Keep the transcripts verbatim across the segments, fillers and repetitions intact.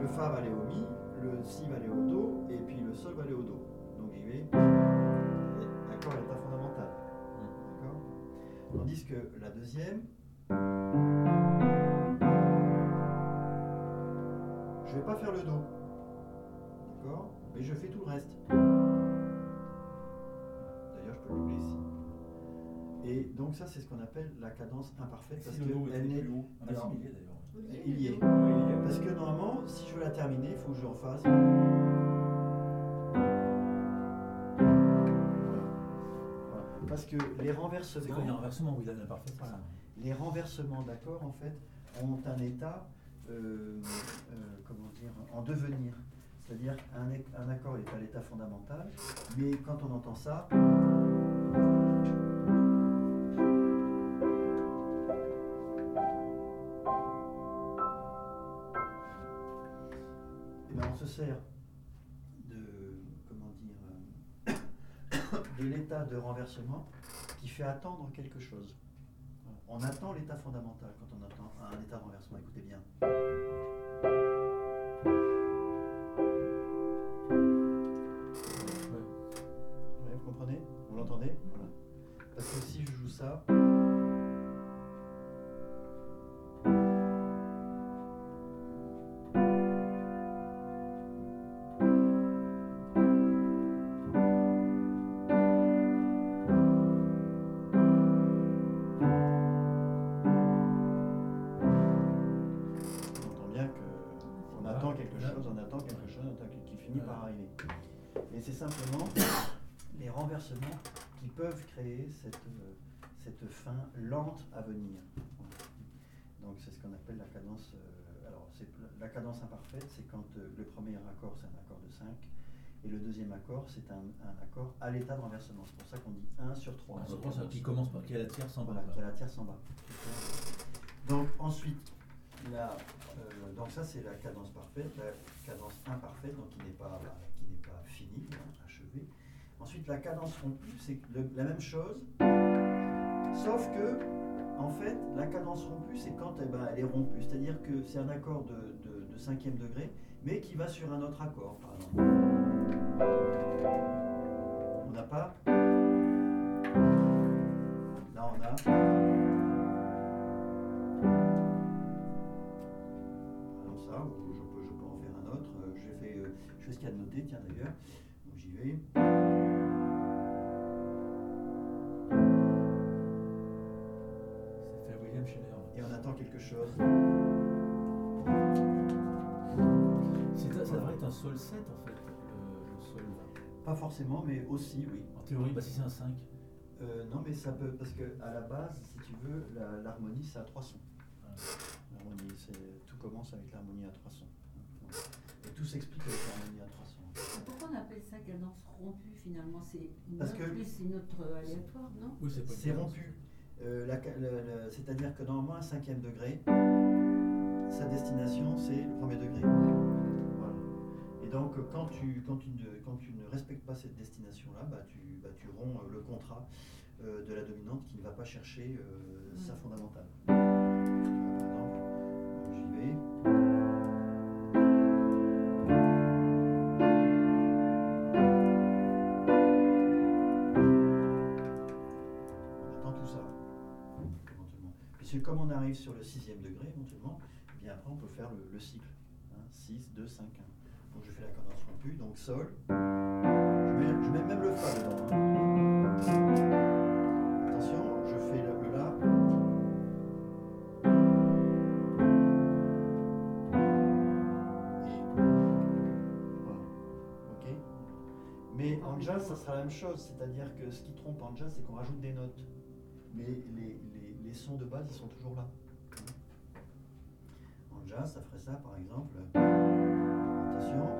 Fa va aller au Mi, le Si va aller au Do, et puis le Sol va aller au Do. Donc j'y vais. Accord à l'état fondamental. D'accord ? Tandis que la deuxième, je ne vais pas faire le Do. D'accord ? Mais je fais tout le reste. D'ailleurs, je peux le doubler ici. Et donc ça, c'est ce qu'on appelle la cadence imparfaite. Parce si que le Do est elle plus haut, ah, alors, il y est d'ailleurs. il y est. Parce que normalement, si je veux la terminer, il faut que je en fasse. Voilà. Voilà. Parce que les renversements. C'est quand il y a un renversement où il y a l'imparfait. Voilà. Les renversements d'accords, en fait, ont un état, euh, euh, comment dire, en devenir. C'est-à-dire qu'un un accord est à l'état fondamental, mais quand on entend ça, eh bien, on se sert de, comment dire, de l'état de renversement qui fait attendre quelque chose. On attend l'état fondamental quand on attend un état de renversement. Écoutez bien. Ouais, vous comprenez? Vous l'entendez? Voilà. Parce que si je joue ça, par arriver. Et c'est simplement les renversements qui peuvent créer cette, euh, cette fin lente à venir. Donc c'est ce qu'on appelle la cadence. Euh, alors c'est, la cadence imparfaite, c'est quand euh, le premier accord c'est un accord de cinq et le deuxième accord c'est un, un accord à l'état de renversement. C'est pour ça qu'on dit un sur trois. Je pense qui commence par qui a la tierce en bas. Voilà, qui a la tierce en bas. Donc ensuite. La, euh, donc ça c'est la cadence parfaite, la cadence imparfaite, donc qui n'est pas, qui n'est pas finie, hein, achevée. Ensuite la cadence rompue, c'est le, la même chose, sauf que en fait la cadence rompue c'est quand eh ben, elle est rompue, c'est-à-dire que c'est un accord de, de, de cinquième degré, mais qui va sur un autre accord, par exemple. On n'a pas. Là on a. Ça, ou je peux, je peux en faire un autre. Je fais, euh, je fais ce qu'il y a de noté, tiens d'ailleurs. Donc j'y vais. C'est fait William Scheller. Et on attend quelque chose. C'est, ça devrait être un sol sept en fait, le, le sol. Pas forcément, mais aussi, oui. En théorie, bah si c'est un cinq. Euh, non, mais ça peut, parce que à la base, si tu veux, la, l'harmonie, c'est à trois sons. Ah. L'harmonie, c'est, tout commence avec l'harmonie à trois sons. Et tout s'explique avec l'harmonie à trois sons. Pourquoi on appelle ça cadence rompue finalement? C'est une parce note que plus une autre aléatoire, non? Oui, c'est, pas c'est rompu. Euh, la, la, la, c'est-à-dire que normalement, un cinquième degré, sa destination, c'est le premier degré. Voilà. Et donc, quand tu, quand tu, ne, quand tu ne respectes pas cette destination-là, bah, tu, bah, tu romps le contrat euh, de la dominante qui ne va pas chercher euh, mmh. sa fondamentale. Par exemple, j'y vais. Puisque comme on arrive sur le sixième degré, éventuellement, eh bien après on peut faire le, le cycle. Hein, six, deux, cinq, un. Donc je fais la cadence rompue, donc Sol. Je mets, je mets même le Fa dedans. Attention, je fais le, le La. Et voilà. Ok. Mais en jazz, ça sera la même chose. C'est-à-dire que ce qui trompe en jazz, c'est qu'on rajoute des notes. Mais les, les, les sons de base, ils sont toujours là. En jazz, ça ferait ça, par exemple. Attention.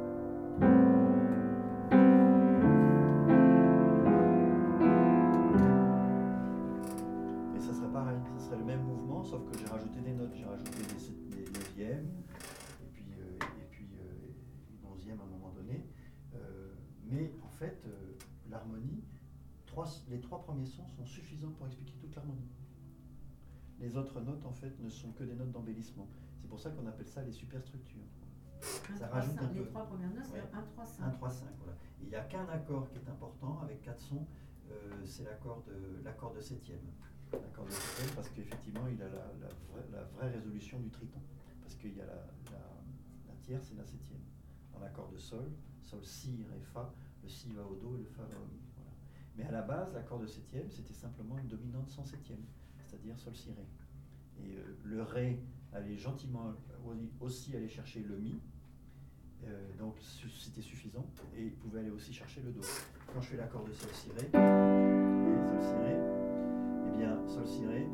Et ça serait pareil. Ça serait le même mouvement, sauf que j'ai rajouté des notes. J'ai rajouté des, des neuvièmes, et puis, euh, et puis euh, une onzième à un moment donné. Euh, mais en fait, euh, l'harmonie, trois, les trois premiers sons sont suffisants pour expliquer toute l'harmonie. Les autres notes, en fait, ne sont que des notes d'embellissement. C'est pour ça qu'on appelle ça les superstructures. Ça rajoute un peu. Les trois premières notes, c'est Ouais. un, trois, cinq. un, trois, cinq, voilà. Il n'y a qu'un accord qui est important avec quatre sons, euh, c'est l'accord de, l'accord de septième. L'accord de septième parce qu'effectivement il a la, la, vraie, la vraie résolution du triton. Parce qu'il y a la, la, la tierce et la septième. Dans l'accord de sol, sol, si, ré, fa, le si va au do et le fa va au mi. Voilà. Mais à la base, l'accord de septième, c'était simplement une dominante sans septième, c'est-à-dire sol, si, ré. Et euh, le ré allait gentiment aussi aller chercher le mi. Euh, donc c'était suffisant et il pouvait aller aussi chercher le do. Quand je fais l'accord de sol si ré et sol si ré, et bien sol si ré,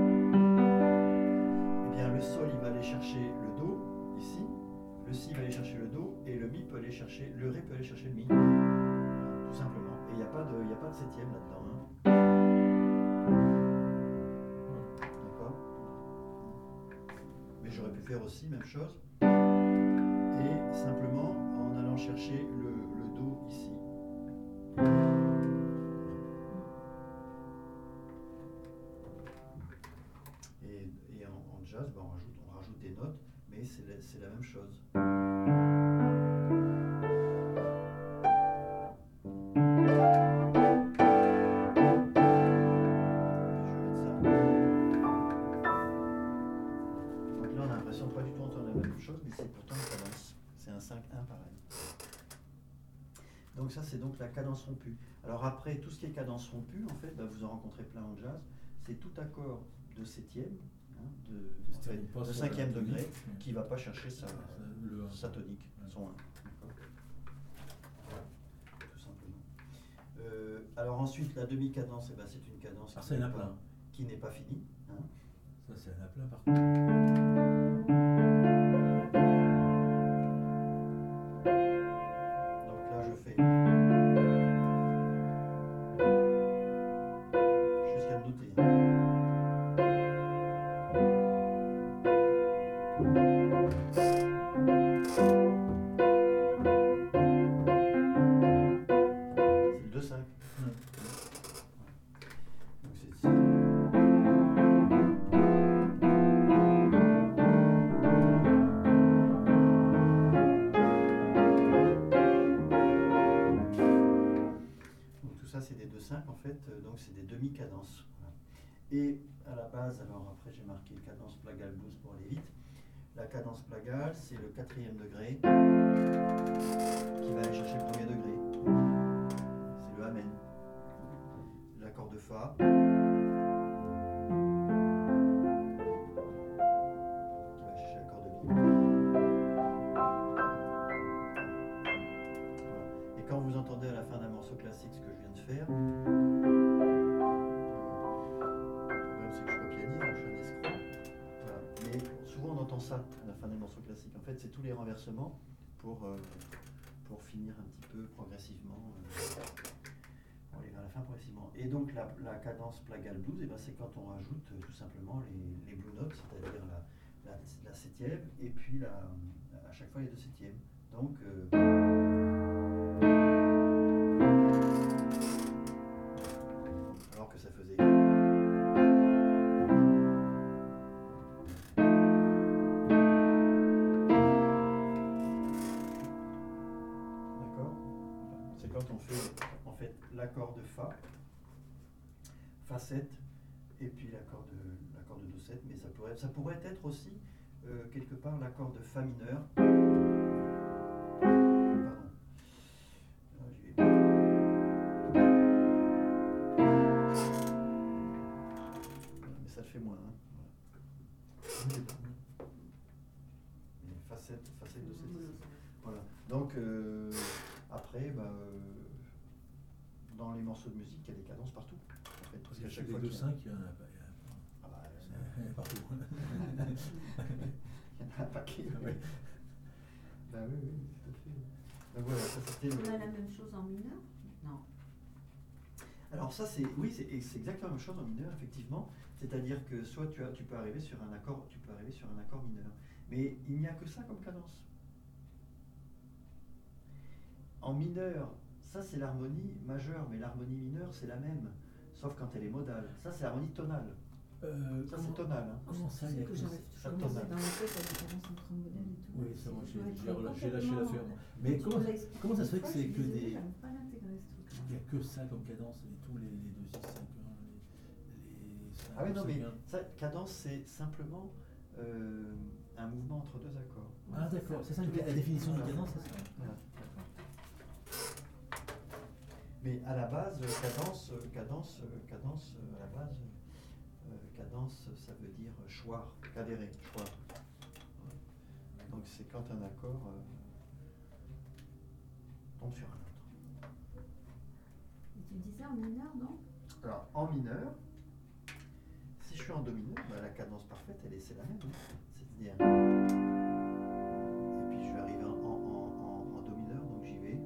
et bien le sol il va aller chercher le do ici, le si va aller chercher le do et le mi peut aller chercher, le ré peut aller chercher le mi. Voilà, tout simplement. Et il n'y a pas de, il y a pas de septième là-dedans. Hein. D'accord. Mais j'aurais pu faire aussi même chose. Et simplement en allant chercher le, le do ici. Et, et en, en jazz, ben on, rajoute, on rajoute des notes, mais c'est la, c'est la même chose. Pas du tout entendre la même chose, mais c'est pourtant une cadence. C'est un cinq un pareil. Donc ça, c'est donc la cadence rompue. Alors après, tout ce qui est cadence rompue, en fait, bah, vous en rencontrez plein en jazz, c'est tout accord de septième, hein, de, en fait, de cinquième degré, tonique, qui ne va pas chercher sa, le, sa tonique, ouais. Son un. Voilà, tout simplement. Euh, alors ensuite, la demi-cadence, eh ben, c'est une cadence alors qui, n'est pas, pas, qui n'est pas finie. Hein. Ça, c'est un aplat par contre. Donc là, je fais jusqu'à le noter. C'est le deux cinq. Mmh. Donc c'est ici. C'est des deux cinq en fait, donc c'est des demi-cadences. Voilà. Et à la base, alors après j'ai marqué cadence plagale blues pour aller vite. La cadence plagale, c'est le quatrième degré qui va aller chercher le premier degré. C'est le amen. L'accord de fa. Qui va chercher l'accord de mi. Et quand vous entendez à la fin d'un morceau classique ce que je viens de faire, le problème c'est que je ne suis pas pianiste, donc je suis un escroc. Voilà. Mais souvent on entend ça à la fin des morceaux classiques. En fait, c'est tous les renversements pour, euh, pour finir un petit peu progressivement, euh, pour aller vers la fin progressivement. Et donc la, la cadence plagale blues, eh ben, c'est quand on rajoute euh, tout simplement les, les blue notes, c'est-à-dire la, la, la septième et puis la, à chaque fois les deux septièmes. Donc euh, alors que ça faisait d'accord, c'est quand on fait en fait l'accord de fa fa sept et puis l'accord de l'accord de do sept, mais ça pourrait ça pourrait être aussi euh, quelque part l'accord de fa mineur. Ça le fait moins. Hein. Voilà. Mais facette, facette de sept. Voilà. Donc euh, après, bah, euh, dans les morceaux de musique, il y a des cadences partout. En fait, parce qu'à chaque fois deux cinq, qu'il il y en a pas. Ah bah, il y en a partout. Il y en a un paquet. Oui. Bah oui, oui, tout à fait. Donc voilà, ça c'était. On a la même chose en mineur? Non. Alors ça c'est oui c'est exactement la même chose en mineur effectivement, c'est-à-dire que soit tu, as, tu peux arriver sur un accord tu peux arriver sur un accord mineur, mais il n'y a que ça comme cadence. En mineur, ça c'est l'harmonie majeure, mais l'harmonie mineure c'est la même, sauf quand elle est modale. Ça c'est l'harmonie tonale. Euh, ça c'est tonal. Hein. Comment ça, il y a que j'arrive ça toujours tonal. dans la tête la différence entre modèle et tout. Oui, ça, moi, j'ai Ouais, j'ai c'est relâché- j'ai lâché complètement- l'affaire. moi. Mais Tu comment, me l'expliques comment ça se fait une que fois, c'est je suis que désolée, des. j'arrive pas à l'intégrer, ce truc. Il n'y a que ça comme cadence et tous les, les deux, six, cinq, un, les, les cinq, Ah oui, non, mais cinq, un. ça, cadence, c'est simplement euh, un mouvement entre deux accords. Ah d'accord, c'est ça la la définition du Voilà. cadence, c'est ça. Voilà. D'accord. Mais à la base, euh, cadence, euh, cadence, euh, cadence, euh, à la base, euh, cadence, ça veut dire choir, cadéré, choir. Donc c'est quand un accord euh, tombe sur un autre. Et tu disais en mineur, non? Alors en mineur, si je suis en do mineur, bah, la cadence parfaite, elle est, c'est la même. hein. C'est-à-dire. Et puis je vais arriver en, en, en, en do mineur, donc j'y vais.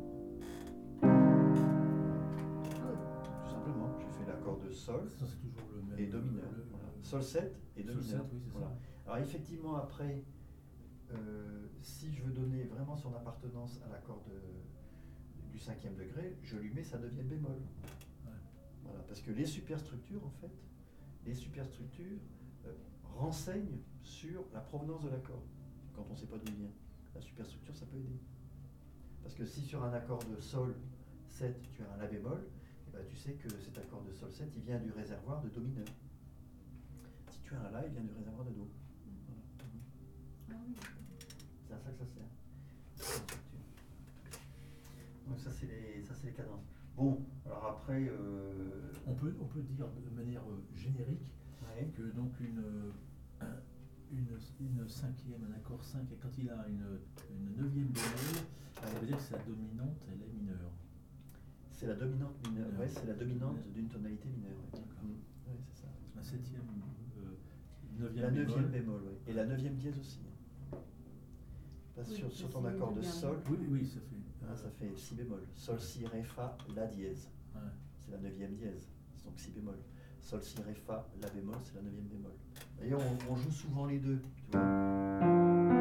Tout simplement, j'ai fait l'accord de sol Ça, c'est toujours le même. et do mineur. le- le- Voilà. Sol sept et do Sol mineur. sept, oui, c'est Voilà. ça. Alors effectivement, après, euh, si je veux donner vraiment son appartenance à l'accord de- du cinquième degré, je lui mets sa neuvième bémol. Ouais. Voilà, parce que les superstructures, en fait, les superstructures euh, renseignent sur la provenance de l'accord, quand on ne sait pas d'où il vient. La superstructure, ça peut aider. Parce que si sur un accord de sol sept, tu as un la bémol, eh ben, tu sais que cet accord de sol sept, il vient du réservoir de do mineur. Si tu as un la, il vient du réservoir de do. Voilà. Ah oui. C'est à ça que ça sert. C'est une structure. Donc ça c'est les, ça c'est les cadences. Bon, alors après, euh, On peut, on peut dire de manière euh, générique ouais. que donc une, euh, une, une cinquième, un accord cinq, et quand il a une, une neuvième bémol, ça veut dire que sa dominante, elle est mineure. C'est la dominante mineure. Mineure. Ouais, c'est la dominante d'une tonalité mineure. Ouais. D'accord. Mm. Ouais, c'est ça. La septième, euh, neuvième La bémol. neuvième bémol, ouais. Et la neuvième dièse aussi. Parce que Oui, sur, ça, sur ton c'est les accord deux de derniers. sol, Oui, oui, ça fait. hein, ça fait si bémol. Sol, si, ré, fa, la dièse. Ouais. C'est la neuvième dièse. C'est donc si bémol. Sol, si, ré, fa, la bémol, c'est la neuvième bémol. D'ailleurs, on, on joue souvent les deux. Tu vois.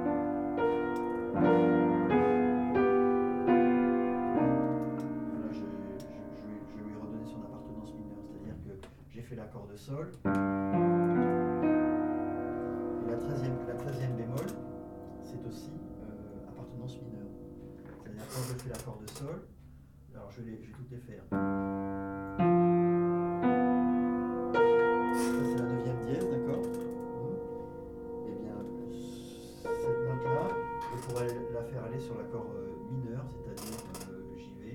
Voilà, je, je- je vais, je vais lui redonner son appartenance mineure. C'est-à-dire que j'ai fait l'accord de sol. Et la treizième, la treizième bémol, c'est aussi euh, appartenance mineure. C'est-à-dire quand je fais l'accord de sol, alors je vais, les- je vais toutes les faire. Ça c'est la neuvième dièse, d'accord. Et bien cette note-là, je pourrais la faire aller sur l'accord euh, mineur, c'est-à-dire euh, j'y vais.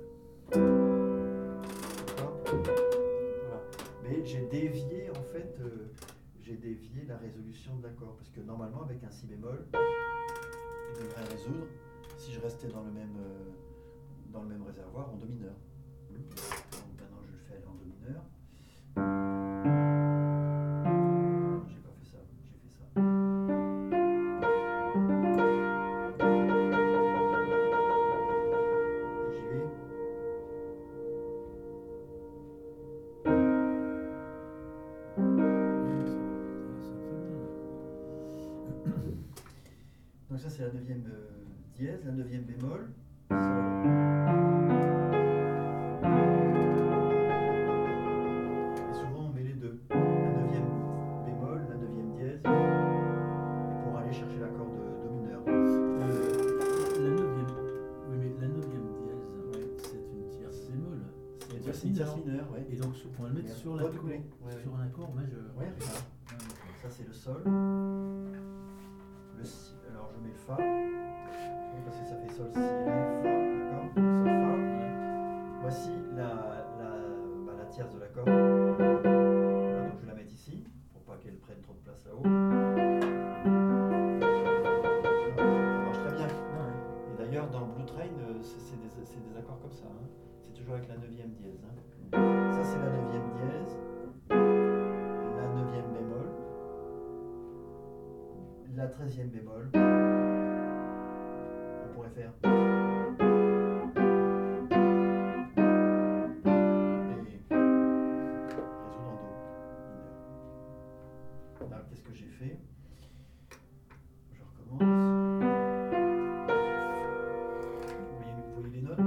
D'accord. Voilà. Mais j'ai dévié en fait, euh, j'ai dévié la résolution de l'accord parce que normalement avec un si bémol, je devrais résoudre si je restais dans le même euh, dans le même réservoir en do mineur. Donc, maintenant je le fais aller en do mineur. Non, j'ai pas fait ça, j'ai fait ça. Et j'y vais. Donc ça c'est la neuvième euh, dièse, la neuvième bémol, sol. Et souvent on met les deux, la neuvième bémol, la neuvième dièse, pour aller chercher l'accord de do mineur. Euh, la neuvième, oui, mais la neuvième dièse, c'est une tierce bémol. C'est une tierce mineure, mineure, ouais. Et donc on va le mettre Mais sur l'accord, redoublé, ouais, sur ouais. un accord majeur. Ouais, regarde. Ah, d'accord. Ça c'est le sol. Le si, alors je mets le fa. Oui, parce que ça fait sol, si, ré, fa, d'accord. Sol, fa. Voici la, la, bah, la tierce de l'accord. Voilà, donc je vais la mettre ici, pour pas qu'elle prenne trop de place là-haut. Ça marche très bien. Ah, ouais. Et d'ailleurs, dans Blue Train, euh, c'est c'est des, c'est des accords comme ça. Hein. C'est toujours avec la neuvième dièse. Hein. Ça, c'est la neuvième dièse. La neuvième bémol. La treizième bémol. On pourrait faire. Et résoudre en do mineur. Alors, qu'est-ce que j'ai fait? Je recommence. Vous voyez, vous voyez les notes?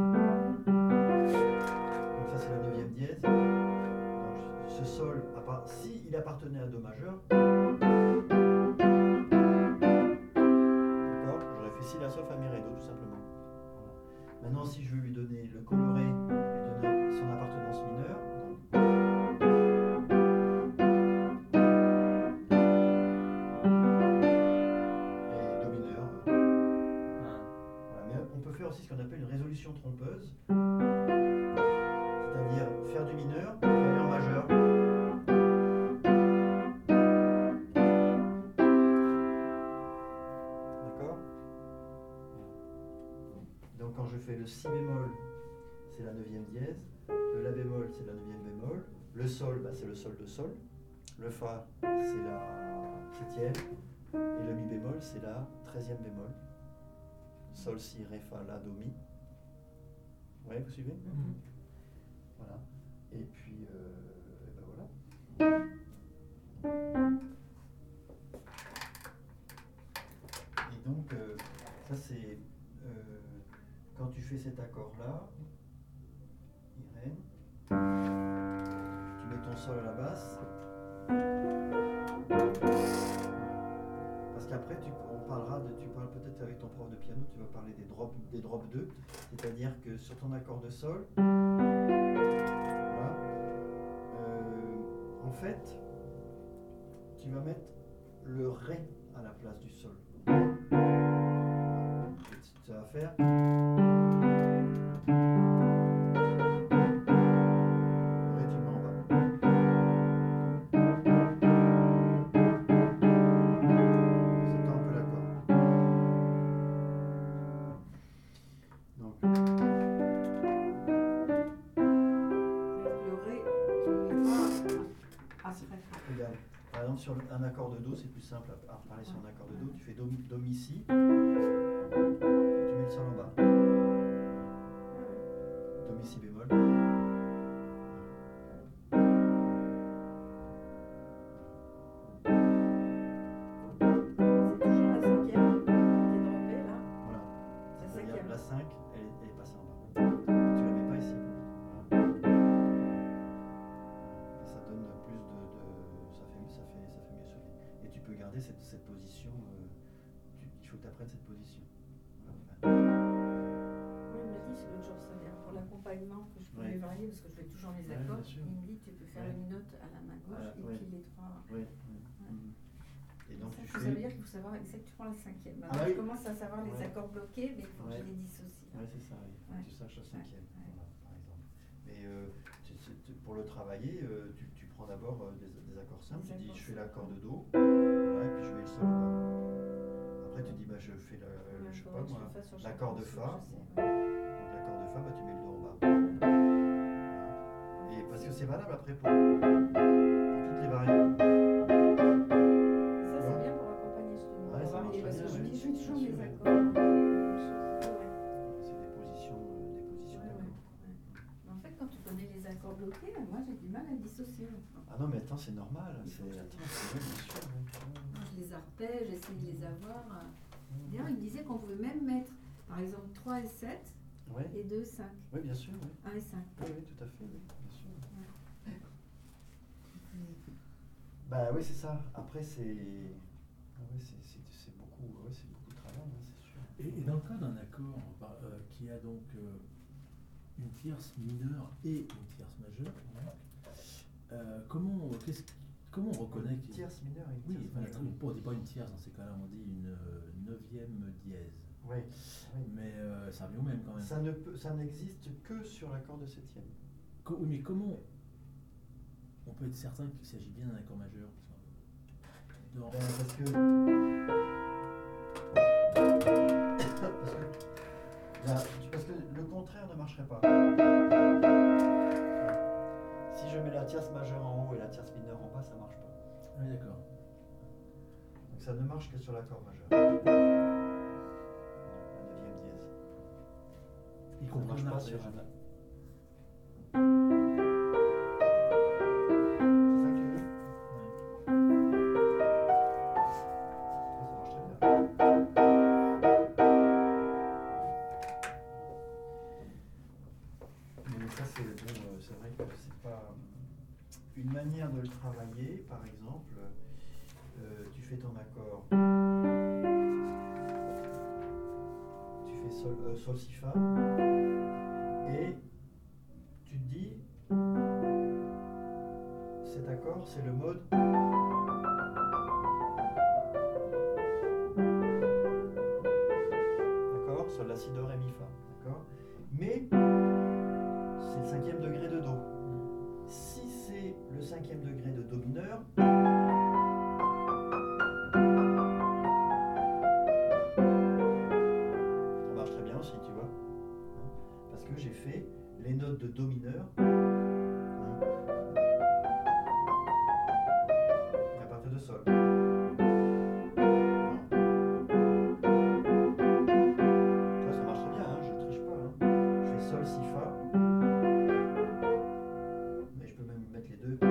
Donc ça c'est la neuvième dièse. Donc ce sol, si il appartenait à do majeur, d'accord, si je veux lui donner le coloré, lui donner son appartenance mineure, et do mineur. Ah. Voilà. Mais on peut faire aussi ce qu'on appelle une résolution trompeuse, c'est-à-dire faire du mineur et aller en majeur. D'accord? Donc quand je fais le si bémol, c'est la neuvième dièse, le la bémol, c'est la neuvième bémol, le sol, bah, c'est le sol de sol, le fa, c'est la septième, et le mi bémol, c'est la treizième bémol. Sol, si, ré, fa, la, do, mi. Ouais, vous suivez? Mhm. Voilà. Et puis, euh, et ben voilà. Et donc, euh, ça c'est euh, quand tu fais cet accord-là, Irène, tu mets ton sol à la basse. Parce qu'après, tu, on parlera de, tu parles peut-être avec ton prof de piano, tu vas parler des drops, des drops deux, c'est-à-dire que sur ton accord de sol, voilà, euh, en fait, tu vas mettre le ré à la place du sol. Ça va faire. Le ré, tu le mets en bas. Ça tend un peu l'accord. Donc. Le ré, tu le mettras après. Regarde. Par exemple, sur un accord de Do, c'est plus simple à, à parler sur un accord de Do. Tu fais Do, do mi, si. Tu mets le sol en bas. Do, mi, si bémol. C'est toujours la cinquième qui est droppée là. Voilà. La C'est-à-dire cinquième. la cinq, elle est, elle est passée en bas. Tu la mets pas ici. Voilà. Et ça donne plus de, de ça fait, ça fait, ça fait mieux sonner. Et tu peux garder cette, cette position. Euh, tu, il faut que tu apprennes cette position. Voilà. Oui, il me dit, c'est l'autre jour, ça vient pour l'accompagnement que je pouvais Ouais. varier parce que je fais toujours les Ouais, accords. bien sûr. Il me dit, tu peux faire Ouais. une note à la main gauche Ah, et ouais. puis les trois. Oui. oui. Mhm. Et donc Ça, tu ça fais. veut dire qu'il faut savoir exactement la cinquième. Ah Alors, oui. je commence à savoir les Ouais. accords bloqués, mais il faut Ouais. que je les dissocie. Oui, c'est ça, oui. Faut Ouais. que tu saches la cinquième, Ouais. voilà, par exemple. Mais euh, tu- tu- tu- pour le travailler, euh, tu, tu prends d'abord euh, des, des accords simples. Des Tu dis, accords je fais simples. l'accord de Do, voilà, et puis je mets le sol là-bas. Après, tu dis, bah, je fais, le, Ouais, je sais faudrait pas que je moi, le fasse sur chaque l'accord de morceau, Fa. je sais, Bon. ouais. Donc, l'accord de Fa, bah, tu mets le Do en bas. Voilà. Et parce que c'est valable après pour, pour toutes les variantes. Ça, c'est bien pour accompagner justement. Ouais, pour ça varier, marche parce que bien, je oui. dis, je fais toujours Bien les sûr, accords. Même chose. Ouais, C'est des positions, euh, des positions ouais, ouais, d'accords. ouais. Mais en fait, quand tu connais les accords bloqués, moi j'ai du mal à dissocier. maintenant. Ah non, mais attends, c'est normal. Il faut C'est, que je- attends, c'est vrai, bien sûr. oui. Moi, je les arpège, j'essaie de les avoir. D'ailleurs, il me disait qu'on pouvait même mettre, par exemple, trois et sept Oui, et deux, cinq. oui, bien sûr, oui. un et cinq. Oui, oui, tout à fait, oui, bien sûr. Ouais. Bah oui, c'est ça. Après, c'est. Ah oui, c'est, c'est, c'est beaucoup, ouais, c'est beaucoup de travail, hein, c'est sûr. Et, et dans le cas d'un accord bah, euh, qui a donc euh, une tierce mineure et une tierce majeure, donc, euh, comment, qu'est-ce, comment on reconnaît Une qu'il tierce mineure et une Oui, tierce enfin, majeure. on ne dit pas une tierce dans ces cas-là, on dit une euh, neuvième dièse. Oui, oui. Mais euh, ça revient au même quand même. Ça, ne peut, ça n'existe que sur l'accord de septième. Co- oui, mais comment on peut être certain qu'il s'agit bien d'un accord majeur dans... Ben, parce que. parce que. Là, parce que le contraire ne marcherait pas. Si je mets la tierce majeure en haut et la tierce mineure en bas, ça marche pas. Ah oui, d'accord. Donc ça ne marche que sur l'accord majeur. La neuvième dièse. Y Ça ne compris marche en pas arpège. sur un. C'est ça que tu veux? Ouais. Ça marche très bien. Mais ça, c'est bon, euh, c'est vrai que c'est pas. Une manière de le travailler, par exemple, euh, tu fais ton accord. Tu fais sol, euh, sol si fa. Et tu te dis, cet accord, c'est le mode. D'accord? Sol, la, si, do, ré, mi, fa. D'accord? Mais c'est le cinquième degré de do. Si c'est le cinquième degré de do mineur, ça marche très bien aussi, tu vois. Parce que j'ai fait les notes de do mineur. À partir de sol. Ça, ça marche très bien, hein, je triche pas. Hein. Je fais sol, si, fa. Mais je peux même mettre les deux. Et puis,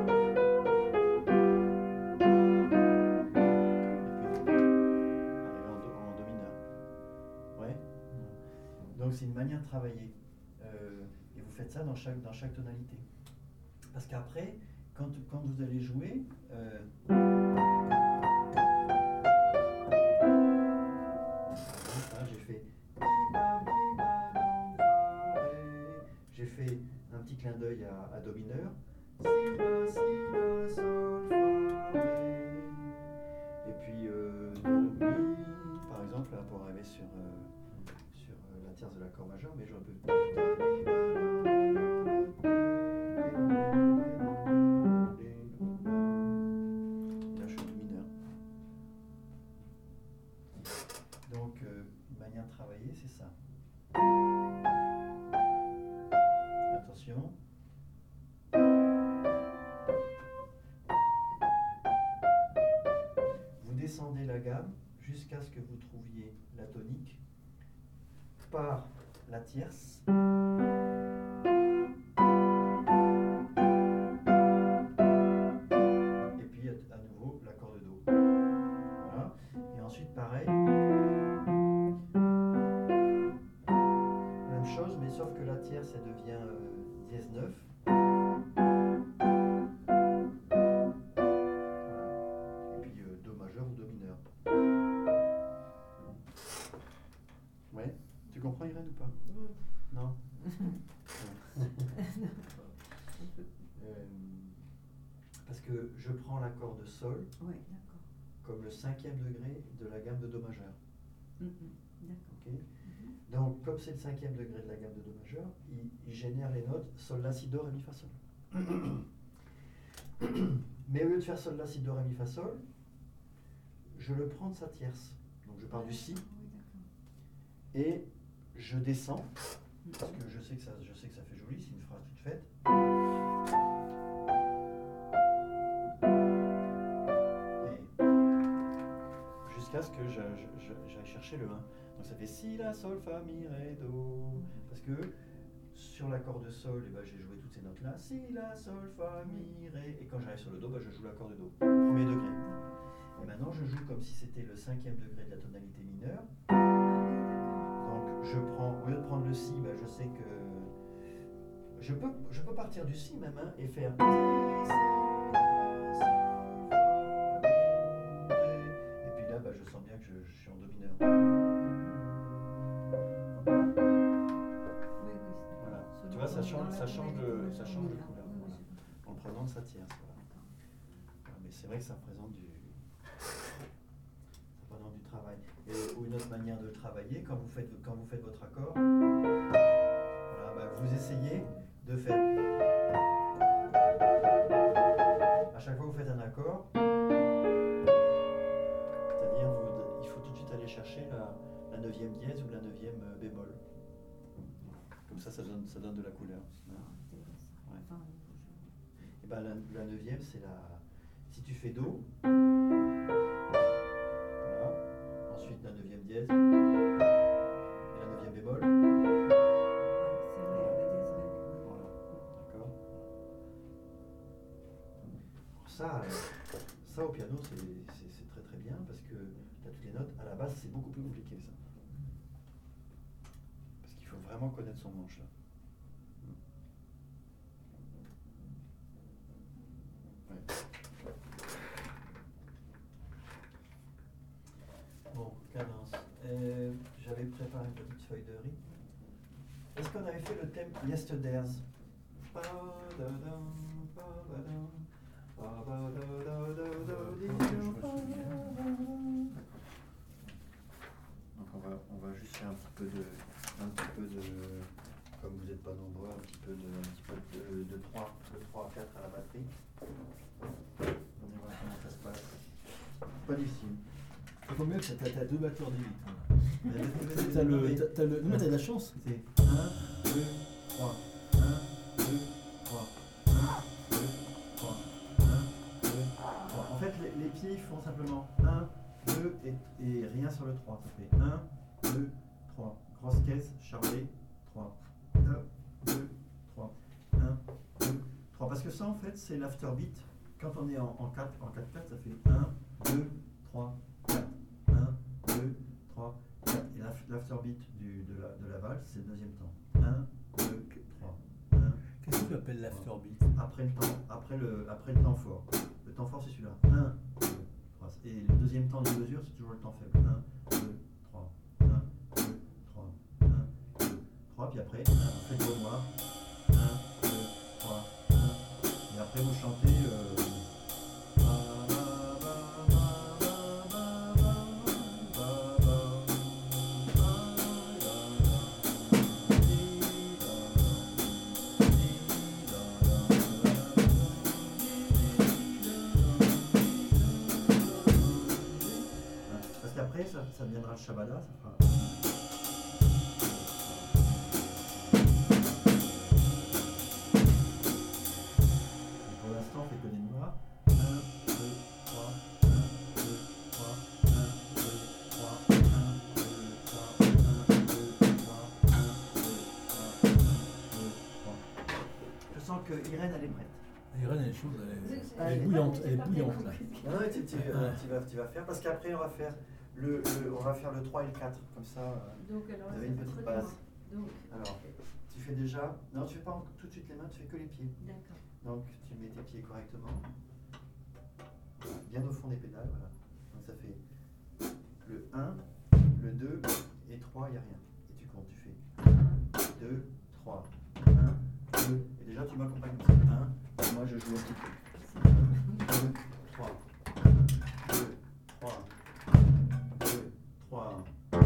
arriver en do, en do mineur. Ouais. Donc c'est une manière de travailler. Euh, et vous faites ça dans chaque, dans chaque tonalité. Parce qu'après, quand, quand vous allez jouer, euh, hein, j'ai fait j'ai fait un petit clin d'œil à, à do mineur. Si, la, si, la, sol, fa, ré. Et puis euh, do, mi, par exemple, là, pour arriver sur, euh, sur euh, la tierce de l'accord majeur, mais j'aurais pu. Là, je suis do mineur. Donc, euh, une manière de travailler, c'est ça. Attention. Vous descendez la gamme jusqu'à ce que vous trouviez la tonique par la tierce. Et puis à nouveau l'accord de do. Voilà. Et ensuite pareil. Même chose, mais sauf que la tierce elle devient euh, dièse neuf. Tu comprends Irène ou pas? Mm. Non. euh, parce que je prends l'accord de sol ouais, d'accord. comme le cinquième degré de la gamme de do majeur. Mm-hmm. D'accord. Okay. Mm-hmm. Donc comme c'est le cinquième degré de la gamme de do majeur, il, il génère les notes sol, la, si, do, ré, mi, fa, sol. Mais au lieu de faire sol, la, si, do, ré, mi, fa, sol, je le prends de sa tierce. Donc je pars du si. Oui, et je descends, parce que je sais que ça, je sais que ça fait joli, c'est une phrase toute faite. Et jusqu'à ce que j'aille chercher le un. Donc ça fait si, la, sol, fa, mi, ré, do. Parce que sur l'accord de sol, eh ben, j'ai joué toutes ces notes-là. Si, la, sol, fa, mi, ré. Et quand j'arrive sur le do, ben, je joue l'accord de do. Premier degré. Et maintenant, je joue comme si c'était le cinquième degré de la tonalité mineure. Je prends, au lieu de prendre le si, ben je sais que je peux, je peux partir du si même hein, et faire et puis là ben, je sens bien que je, je suis en do mineur. oui, oui, voilà. Tu vois, ça change, ça change de, ça change de couleur. Voilà. En le prenant de sa tierce. Voilà. Voilà, mais c'est vrai que ça représente du, ça représente du travail. Et, ou une autre manière de travailler, quand vous faites, quand vous faites votre accord, voilà, bah vous essayez de faire. À chaque fois que vous faites un accord, c'est-à-dire vous, il faut tout de suite aller chercher la, la neuvième dièse ou la neuvième bémol. Comme ça, ça donne, ça donne de la couleur. Ouais. Et ben la, la neuvième, c'est la. Si tu fais do. Ensuite la neuvième dièse et la neuvième bémol. Ouais, c'est vrai, la dièse ré. Voilà, d'accord. Ça, ça au piano c'est très très bien parce que tu as toutes les notes. À la base c'est beaucoup plus compliqué ça. Parce qu'il faut vraiment connaître son manche là. Ouais. Bon, cadence. Euh, J'avais préparé une petite feuille de riz. Est-ce qu'on avait fait le thème Yesterdays? Pa-da-dam, pa-da-dam, pa-ba-da-da-da-da-di-da-pa-da-dam. Donc on va, on va juste faire un petit peu de, un petit peu de, comme vous n'êtes pas nombreux, un petit peu de, un petit peu de, de trois, de trois à quatre à la batterie. On va voir comment ça se passe. Pas difficile. Il faut mieux que t'as, t'as deux batteurs d'élite. Hein. T'as T'as le, t'as, t'as le, non mais t'as de la chance. C'est un, deux, trois, un, deux, trois, un, deux, trois, un, deux, trois. En fait, les, les pieds font simplement un, deux et, et rien sur le trois. Ça fait un, deux, trois. Grosse caisse, charlet, trois. un, deux, trois. un, deux, trois. Parce que ça, en fait, c'est l'afterbeat. Quand on est en, en quatre, en quatre quatre, ça fait un, deux, trois, quatre. un, deux, trois, quatre. Et l'afterbeat du, de, la, de la valse, c'est le deuxième temps. un, deux, trois. un, Qu'est-ce que tu appelles l'afterbeat? Après le temps, après le, après le temps fort. Le temps fort, c'est celui-là. un, deux, trois. Et le deuxième temps de mesure, c'est toujours le temps faible. un, deux, trois. un, deux, trois. un, deux, trois. Puis après, vous faites vos noirs. un, deux, trois. un. Et après, vous chantez. Euh, Ça, ça deviendra le Shabada, ça fera. Et pour l'instant, on fait que des noirs. un, deux, trois, un, deux, trois, un, deux, trois, un, deux, trois, un, deux, trois, un, deux, trois, un, deux, trois. Je sens que Irène, elle est prête. Irène, elle est chaude, elle est, Je- elle est je- bouillante, j'ai elle est pas bouillante bien là. compris. Non, non, tu, tu, euh, tu vas, tu vas faire, parce qu'après, on va faire le, le, on va faire le trois et le quatre, comme ça. euh, Donc, alors, Vous avez ça une fait petite trop de base. loin. Donc, Alors, tu fais déjà. Non, tu fais pas en- tout de suite les mains, tu fais que les pieds. d'accord. Donc, tu mets tes pieds correctement. Bien au fond des pédales, voilà. Donc, ça fait le un, le deux et trois, il n'y a rien. Et tu comptes, tu fais un, deux, trois. un, deux. Et déjà, tu m'accompagnes comme ça. un, moi je joue un petit peu. deux, trois. deux, trois. deux, trois.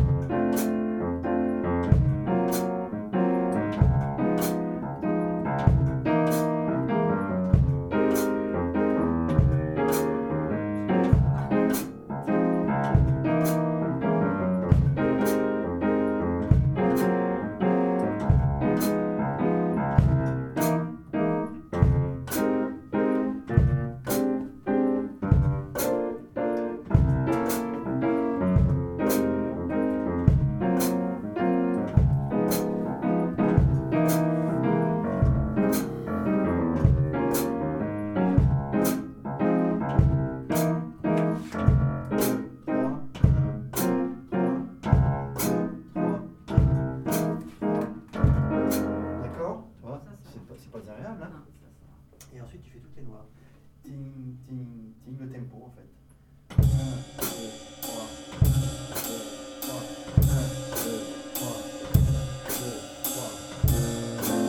D'accord? Tu vois, Ça, ça c'est va. pas, c'est pas désagréable, hein? Non, ça, ça va. Et ensuite, tu fais toutes les noirs. Ting, ting, ting, le tempo en fait. un, deux, trois, un, deux, trois, un, deux, trois, deux, trois.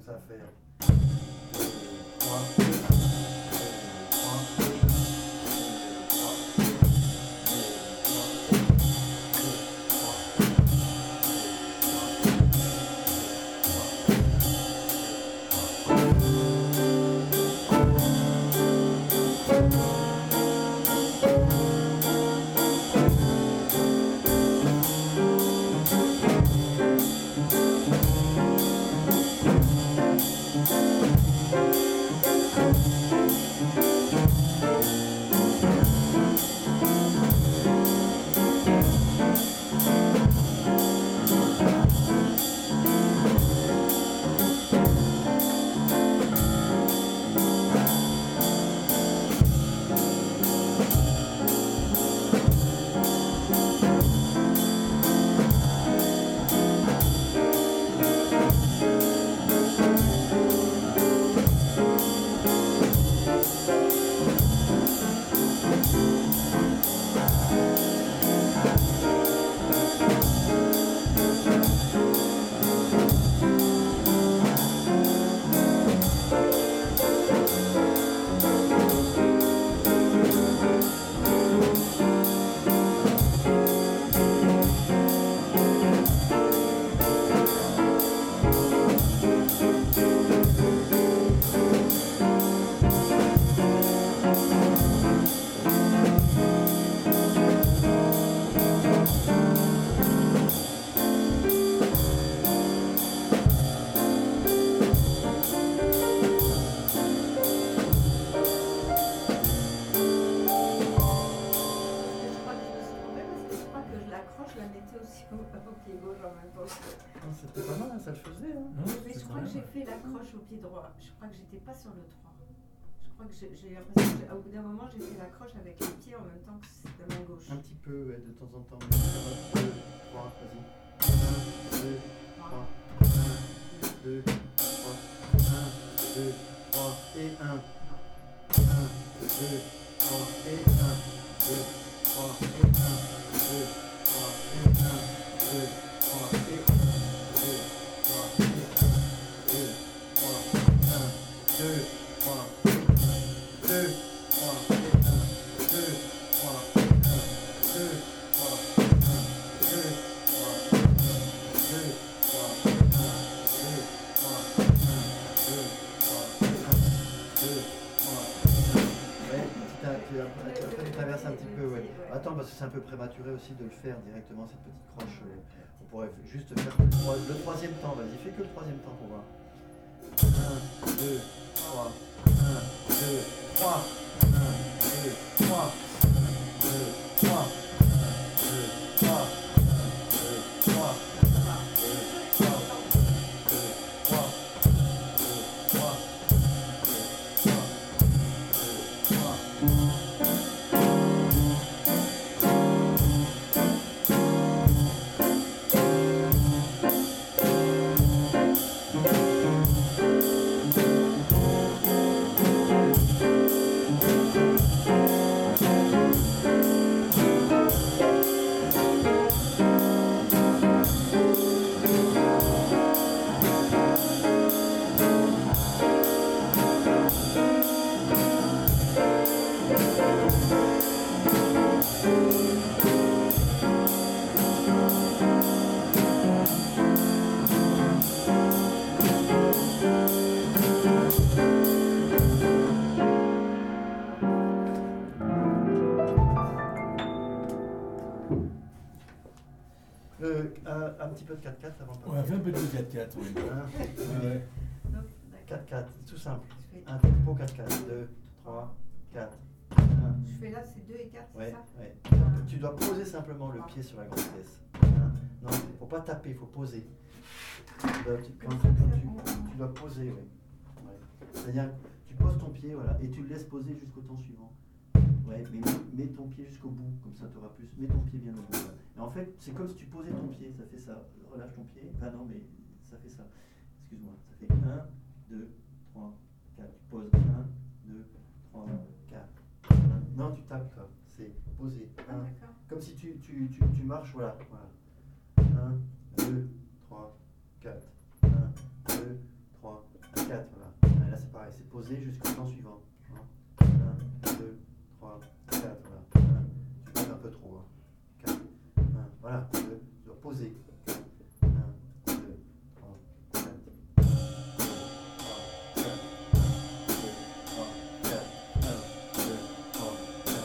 ça va faire deux, trois, deux, trois, deux, trois, deux, c'était pas mal, hein, ça le faisait. Hein. Non, Mais c'est je crois que vrai, j'ai ouais. fait l'accroche au pied droit. Je crois que j'étais pas sur le trois. Je crois que j'ai j'ai l'impression qu'au bout d'un moment, j'ai fait l'accroche avec les pieds en même temps que c'était la main gauche. Un petit peu, ouais, de temps en temps. deux, trois, vas-y. un, deux, trois, un, deux, trois, un, deux, trois, et un. un, deux, trois, et un, deux, trois, et un, deux, trois, et un, deux, trois, et un, deux, trois, et un, deux, trois, un, deux, trois, et un, deux, trois, et un, deux, trois, et un, deux, trois, et un, deux, trois, et un, deux, trois, et un, deux, trois, et un, deux, trois, et un, deux, trois, et un. Ouais, petit à petit, après tu traverses un petit peu, ouais. Attends, parce que c'est un peu prématuré aussi de le faire directement, cette petite croche. euh, On pourrait juste faire le, troi- le troisième temps, vas-y, fais que le troisième temps pour voir. un, deux, trois, un, deux, trois, un, deux, trois, un, deux, trois, un, deux, trois, un, deux, trois, un, deux, trois, un, deux, trois, un, deux, trois, un, deux, trois, un, deux, trois. Euh, un, un petit peu de quatre quatre avant de On a fait partir. un peu de quatre quatre, oui. Hein, Ouais. Donc, d'accord. quatre quatre, tout simple. Je fais, Un tempo quatre quatre. deux, trois, quatre. un. je fais là, c'est deux et quatre, c'est Ouais, ça? ouais. Un. Tu dois poser simplement le pied sur la grande pièce. Hein. Non, faut pas taper, il faut poser. Tu dois, tu, quand tu, tu- tu dois poser, oui. Ouais. C'est-à-dire, tu poses ton pied, voilà, et tu le laisses poser jusqu'au temps suivant. Ouais, mais mets, mets ton pied jusqu'au bout, comme ça tu auras plus. Mets ton pied bien au bout. Voilà. Et en fait, c'est comme si tu posais ton pied, ça fait ça. Relâche ton pied. Enfin non, mais ça fait ça. Excuse-moi, ça fait un, deux, trois, quatre. Tu poses un, deux, trois, quatre. Non, tu tapes toi. C'est poser. Ah, un. d'accord. Comme si tu, tu, tu, tu marches, voilà. voilà. un, deux, trois, quatre. un, deux, trois, quatre, voilà. Là c'est pareil, c'est posé jusqu'au temps suivant. un, deux, trois, quatre, voilà. un, tu poses un peu trop. Hein. quatre, un, voilà, deux, deux, posé. un, deux, trois, quatre, un, deux, trois,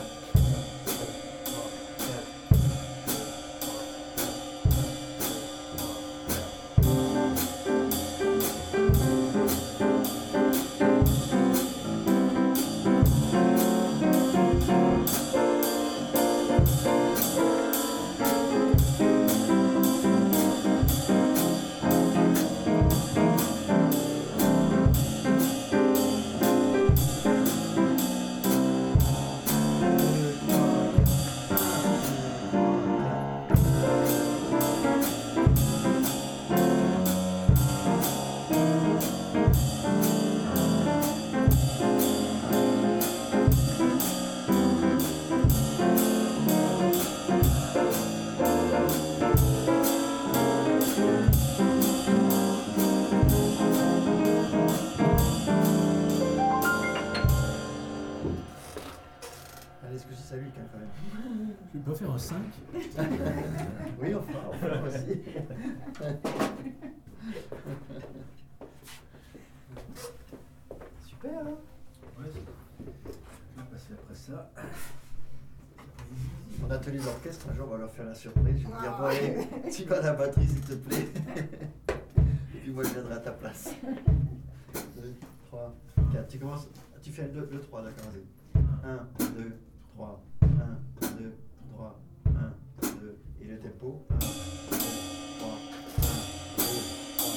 ça lui quand même. Je peux pas faire un cinq. Oui, on fera, on fera aussi. Super, hein? Ouais, je vais passer après ça. Mon atelier d'orchestre, un jour, on va leur faire la surprise. Je vais vous dire, bon, allez, tu vas à la batterie, s'il te plaît. Et puis moi, je viendrai à ta place. deux, trois, quatre. Tu commences, tu fais le, le trois, d'accord, vas-y. un, deux, trois, un, deux, trois, un, deux, et le tempo. un, deux, trois, un, deux, trois.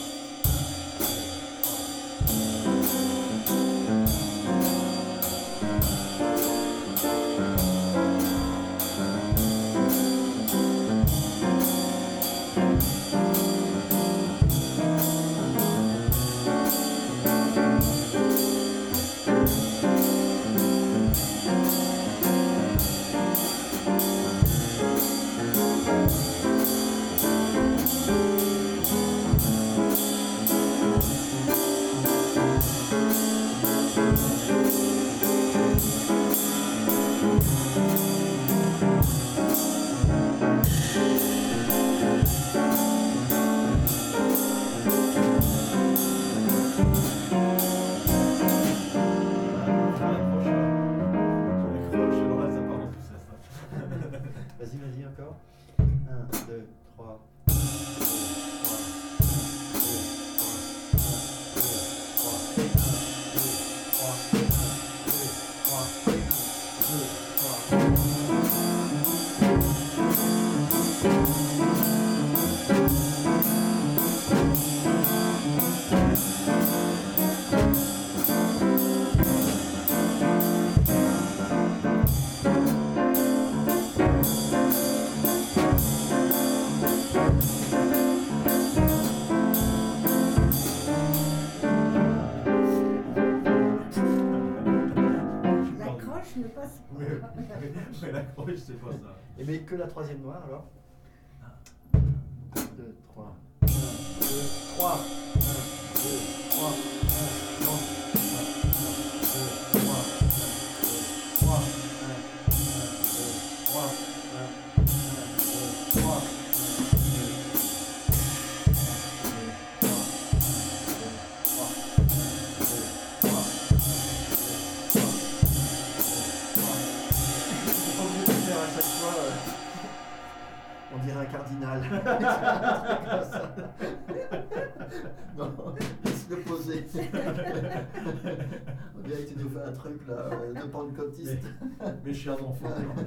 Vas-y, vas-y encore. un, deux, trois. Mais la croche, c'est pas ça. Et mais que la troisième noire alors. un, deux, trois. un, deux, trois. un, deux, trois. un, non. un, deux, trois. un, deux, trois. un, deux, trois. un, deux, trois. On dirait un cardinal. Non, laisse-le poser. On dirait que tu nous fais un truc là, de pentecôtiste. Mais, mais je suis un enfant.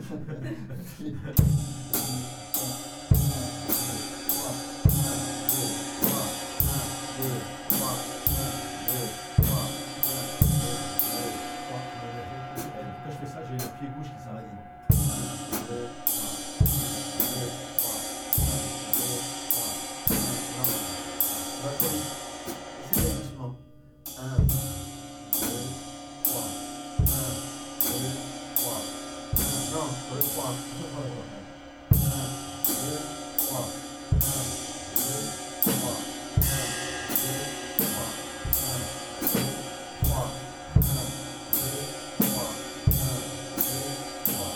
Quand je fais ça, j'ai le pied gauche qui s'arrête. C'est doucement. un, deux, trois. un, deux, trois. Non, sur le trois. un, deux, trois. un, deux, trois. un, deux, trois. un, trois, un, deux, trois, un, deux, trois.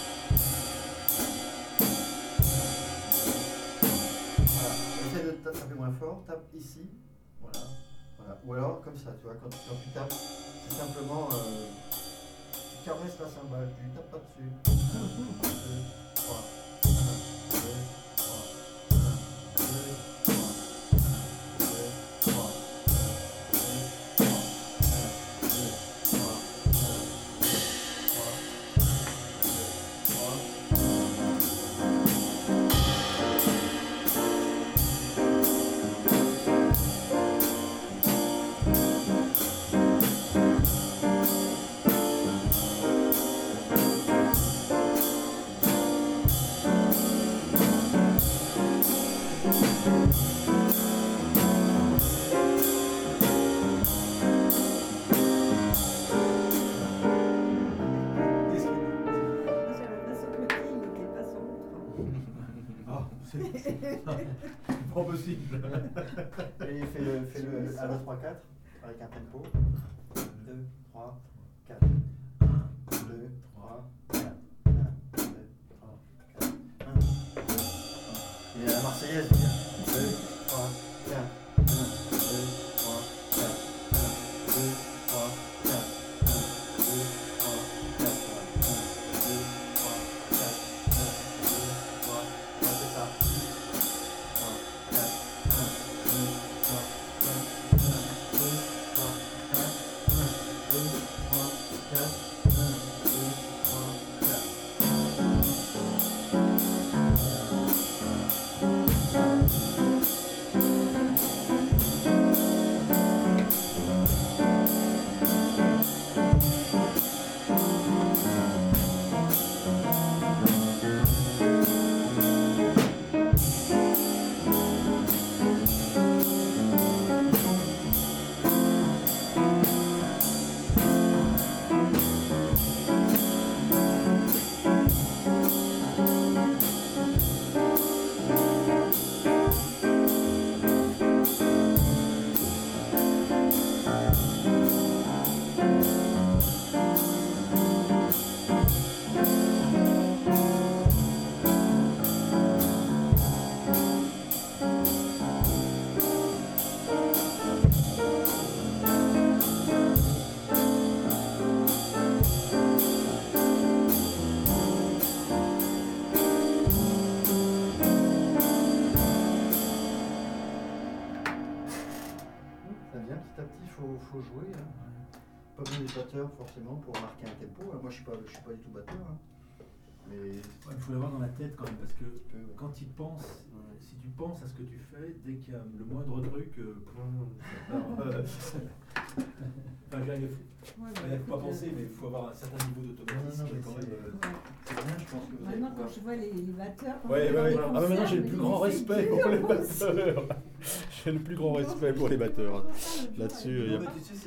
Voilà, essaie de ta- taper moins fort, tape ici, voilà, voilà. Ou alors comme ça, tu vois, quand, quand tu tapes, c'est simplement, euh, tu caresses la cymbale, tu tapes pas dessus. un, deux, trois, un, deux, trois, un, deux, trois, un, deux, trois, un, deux, trois, un, Pas possible. Et fais-le, fais-le à deux, trois, quatre avec un tempo. deux, trois, quatre. un, deux, trois, quatre. un, deux, trois, quatre. un, deux, trois. Et à la Marseillaise, deux, trois, quatre. un, deux, trois, quatre. un, deux, trois, quatre. un, deux, trois, quatre. un, deux, trois, quatre. un, deux, trois, quatre. C'est ça. Faut jouer, hein. Pas besoin des batteurs forcément pour marquer un tempo. Moi je suis pas, je suis pas du tout batteur, hein. Mais Ouais, il faut l'avoir dans la tête quand même parce que peu, ouais. quand tu penses, euh, si tu penses à ce que tu fais, dès qu'il y a le moindre truc, euh, alors, euh, enfin, il faut, Ouais, il bah, faut pas écoute, penser, euh, mais il faut avoir un certain niveau d'automatisme Non, non, mais quand c'est- même. euh, ouais. c'est bien, je pense que vous allez Maintenant, quand pouvoir- je vois les, les batteurs. quand Ouais, on ouais, va dans ouais. les Ah, mais maintenant j'ai le concerts, plus mais grand c'est respect dur pour les aussi. batteurs. J'ai le plus grand respect pour les batteurs. Là-dessus, il y a- Non, mais tu sais, c'est